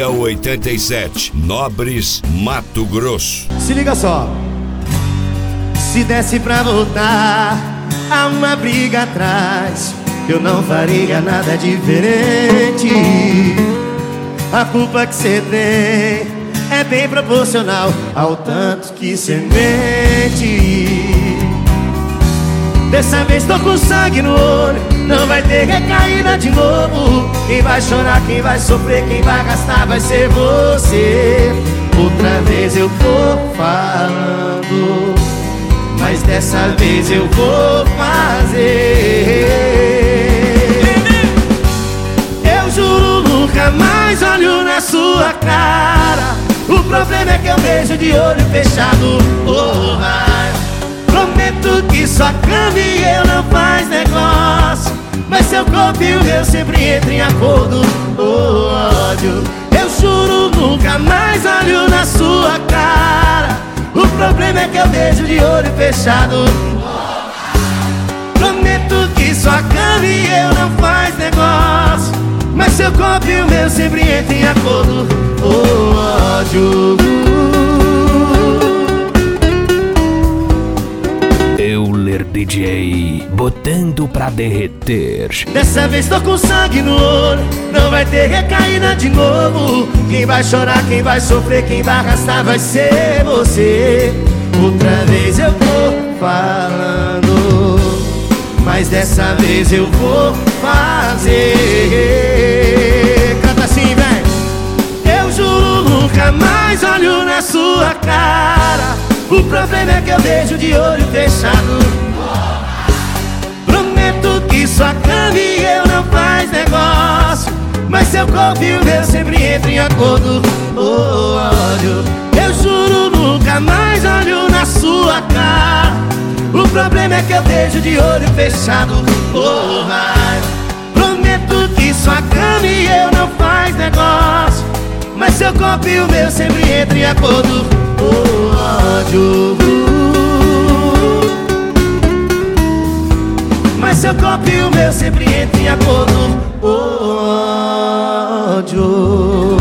Fiel 87, Nobres, Mato Grosso. Se liga só. Se desse pra voltar a uma briga atrás, eu não faria nada diferente. A culpa que cê tem é bem proporcional ao tanto que cê mente. Dessa vez tô com sangue no olho, não vai ter recaída de novo. Quem vai chorar, quem vai sofrer, quem vai gastar vai ser você. Outra vez eu tô falando, mas dessa vez eu vou fazer. Eu juro nunca mais olho na sua cara. O problema é que eu vejo de olho fechado. Prometo que sua cama e eu não faz negócio, mas seu corpo e o meu sempre entram em acordo. Ódio, eu juro nunca mais olho na sua cara. O problema é que eu vejo de olho fechado. Prometo que sua cama e eu não faz negócio, mas seu corpo e o meu sempre entram em acordo. Ódio. Euler DJ, botando pra derreter. Dessa vez tô com sangue no olho, não vai ter recaída de novo. Quem vai chorar, quem vai sofrer, quem vai arrastar vai ser você. Outra vez eu tô falando, mas dessa vez eu vou fazer. Canta assim, vem. Eu juro nunca mais olho na sua cara. O problema é que eu vejo de olho fechado. Prometo que sua cama e eu não faz negócio, mas seu corpo e o meu sempre entram em acordo. Ódio, eu juro nunca mais olho na sua cara. O problema é que eu vejo de olho fechado. Prometo que sua cama e eu não faz negócio, mas seu corpo e o meu sempre entram em acordo. Ódio, mas seu corpo e o meu sempre entram em acordo. Ódio.